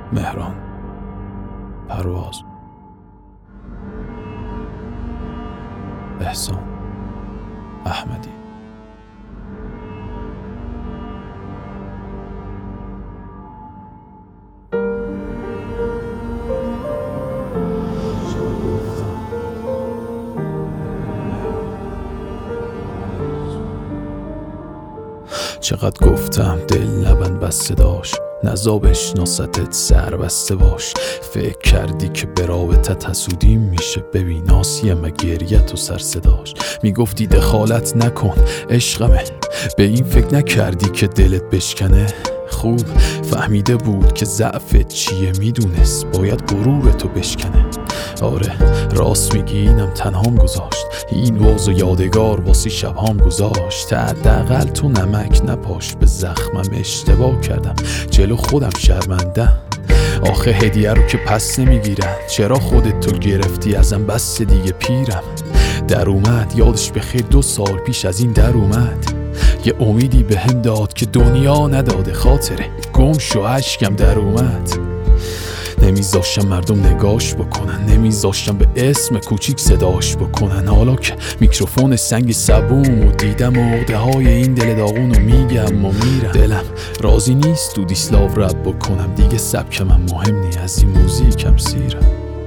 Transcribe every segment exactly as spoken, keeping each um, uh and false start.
مهران پرواز، احسان احمدی. چقدر گفتم دل نبند بسته داشت، نزابش ناستت سر بسته باش. فکر کردی که به رابطت حسودیم میشه، ببین آسیه و گریت و سر صداش. میگفتی دخالت نکن عشقمه، به این فکر نکردی که دلت بشکنه. خوب فهمیده بود که ضعفت چیه، میدونست باید غرورتو بشکنه. آره راست میگی اینم تنهام گذاشت، این وضع و یادگار واسه شبهام گذاشت. حداقل تو نمک نپاشت به زخمم، اشتباه کردم جلو خودم شرمندم. آخه هدیه رو که پس نمیگیرن، چرا خودت تو گرفتی ازم؟ بس دیگه پیرم در اومد، یادش بخیر دو سال پیش از این در اومد. یه امیدی به هم داد که دنیا نداده، خاطره گم شو عشقم در اومد. نمیذاشتم مردم نگاش بکنن، نمیذاشتم به اسم کوچیک صداش بکنن. حالا که میکروفون سنگ سبوم و دیدم عقده های این دل داغونو میگم و میرم. دلم راضی نیست تو دیسلاو رب بکنم، دیگه سبک من مهم نی، از این موزیکم سیرم.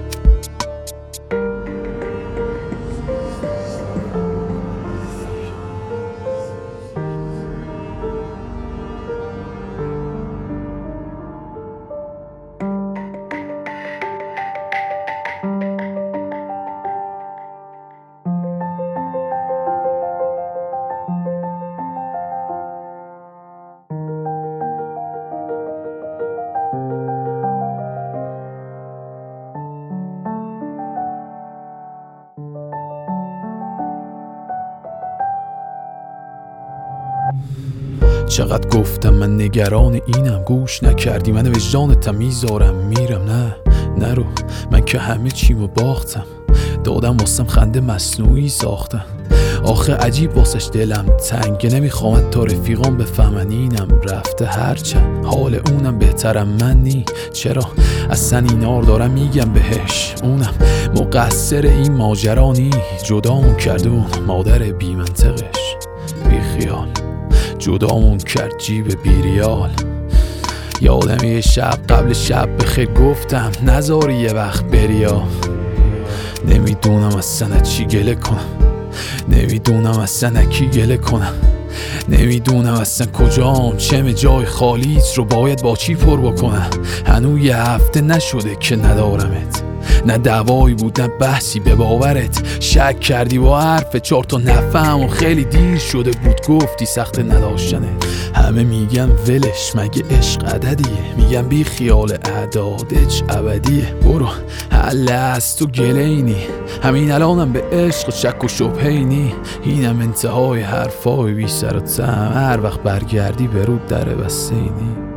چقدر گفتم من نگران اینم، گوش نکردی. من وجدانتم میذارم میرم. نه نرو، من که همه چیمو باختم، دادم واسم خنده مصنوعی ساختم. آخه عجیب واسش دلم تنگه، نمیخوام تا رفیقام بفهمن اینم رفته. هرچند حال اونم بهترم من نی، چرا اصلا اینار دارم میگم بهش. اونم مقصر این ماجرا نی، جدامون کرده اون مادر بی منطقش. بی خیال جدامون کرد جیب بیریال. یادم یه شب قبل شب بخیر گفتم نذاری یه وقت بریا. نمیدونم اصلا چی گله کنم، نمیدونم اصلا کی گله کنم، نمیدونم اصلا کجام، چه جای خالیت رو باید با چی پر بکنم. هنو یه هفته نشده که ندارمت، نه دوایی بود نه بحثی به باورت. شک کردی با حرف چهار تا نفهم و خیلی دیر شده بود گفتی سخت نداشتنه. همه میگن ولش مگه عشق عددیه، میگن بی خیال اعدادش ابدیه. برو حل از تو گله اینی، همین الانم به عشق شک و شبهه اینی. اینم انتهای حرفای بی سر و تم، هر وقت برگردی به رود در بسته اینی.